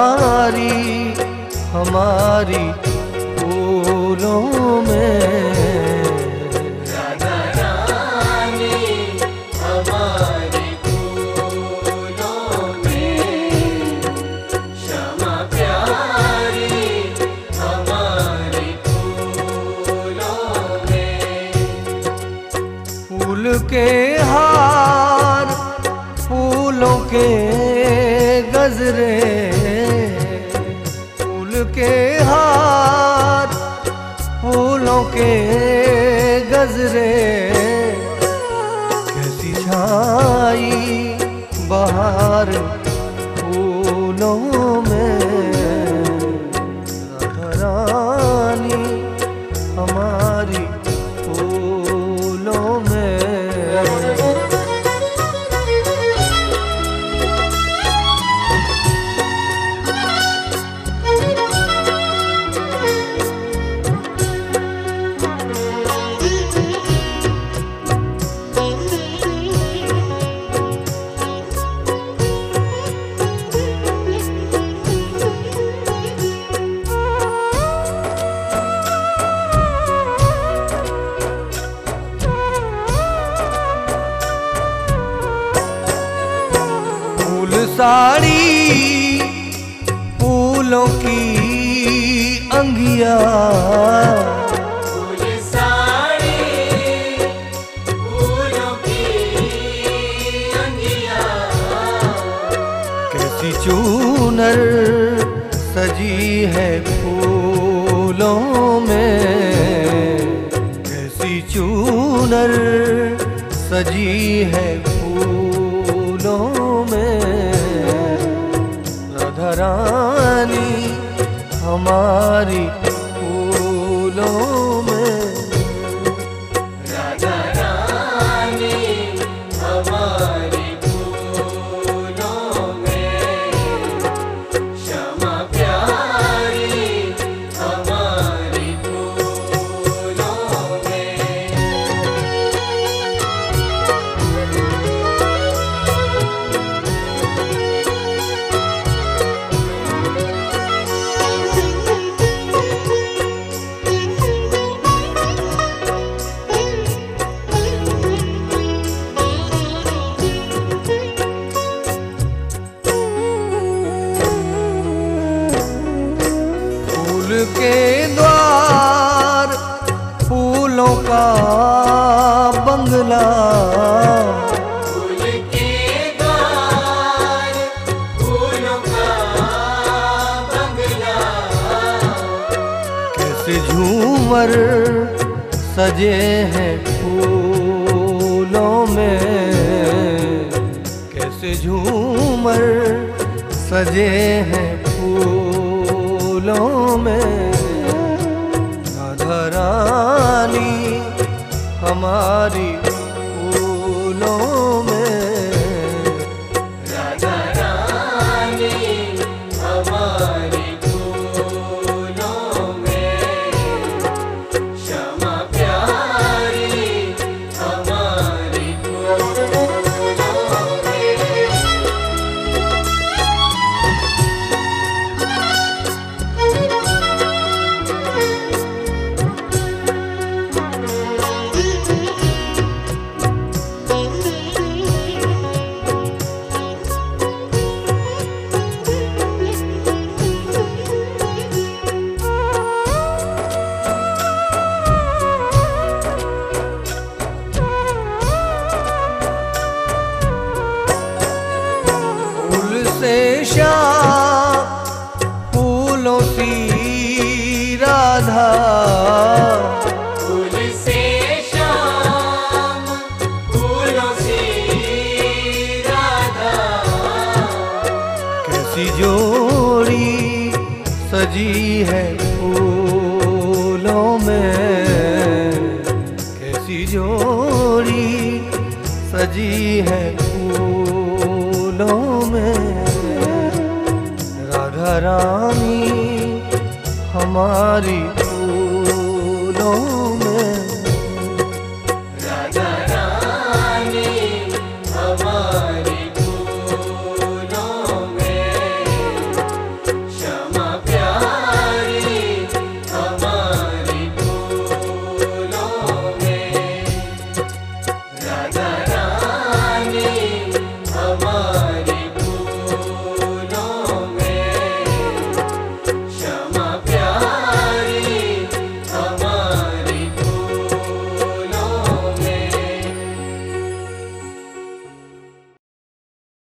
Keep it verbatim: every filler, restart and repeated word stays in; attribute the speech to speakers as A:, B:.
A: प्यारी हमारी फूलों में।
B: राधा रानी हमारी फूलों में, श्यामा प्यारी हमारी फूलों में।
A: फूल के हार फूलों के गजरे, फूल के हार फूलों के गजरे, कैसी छाई बहार फूलों में। राधा रानी हमारी फूलों में। साड़ी फूलों की अंगिया,
B: फूल साड़ी फूलों की अंगिया,
A: कैसी चूनर सजी है फूलों में, कैसी चूनर सजी है फूलों में। राधा रानी हमारी फूलों में।
B: राधा रानी हमारी फूलों में, श्यामा प्यारी हमारी फूलों में।
A: फूल के द्वार फूलों का बंगला,
B: फूल के द्वार फूलों का बंगला,
A: कैसे झूमर सजे हैं फूलों में, कैसे झूमर सजे हैं फूलों में। राधा रानी हमारी फूलों में।
B: राधा रानी हमारी फूलों में, श्यामा प्यारी हमारी फूलों में।
A: से श्याम फूलों सी राधा,
B: फूल से श्याम फूलों सी राधा,
A: कैसी जोड़ी सजी है फूलों में, कैसी जोड़ी सजी है फूलों में। राधा रानी हमारी फूलों में।